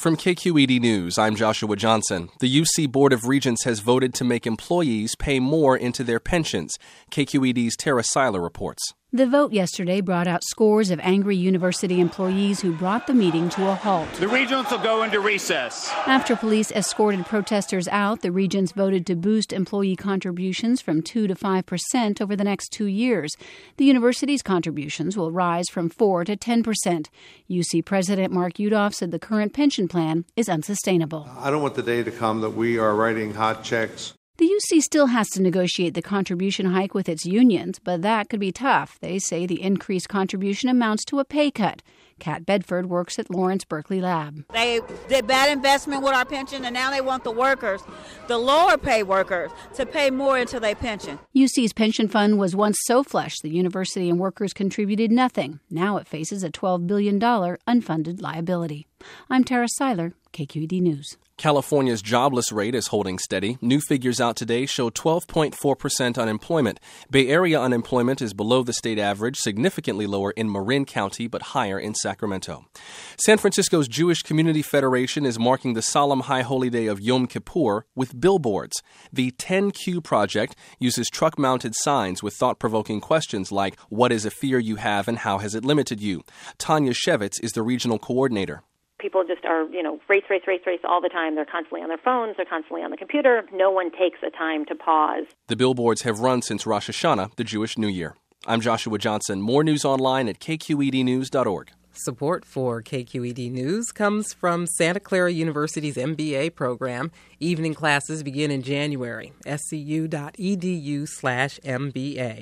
From KQED News, I'm Joshua Johnson. The UC Board of Regents has voted to make employees pay more into their pensions. KQED's Tara Seiler reports. The vote yesterday brought out scores of angry university employees who brought the meeting to a halt. The Regents will go into recess. After police escorted protesters out, the Regents voted to boost employee contributions from 2 to 5% over the next 2 years. The university's contributions will rise from 4 to 10%. UC President Mark Yudof said the current pension plan is unsustainable. I don't want the day to come that we are writing hot checks. The UC still has to negotiate the contribution hike with its unions, but that could be tough. They say the increased contribution amounts to a pay cut. Kat Bedford works at Lawrence Berkeley Lab. They did bad investment with our pension, and now they want the workers, the lower pay workers, to pay more into their pension. UC's pension fund was once so flush the university and workers contributed nothing. Now it faces a $12 billion unfunded liability. I'm Tara Seiler, KQED News. California's jobless rate is holding steady. New figures out today show 12.4% unemployment. Bay Area unemployment is below the state average, significantly lower in Marin County, but higher in Sacramento. San Francisco's Jewish Community Federation is marking the solemn high holy day of Yom Kippur with billboards. The 10Q project uses truck-mounted signs with thought-provoking questions like, what is a fear you have and how has it limited you? Tanya Shevitz is the regional coordinator. People just are, race all the time. They're constantly on their phones. They're constantly on the computer. No one takes a time to pause. The billboards have run since Rosh Hashanah, the Jewish New Year. I'm Joshua Johnson. More news online at kqednews.org. Support for KQED News comes from Santa Clara University's MBA program. Evening classes begin in January. scu.edu/MBA.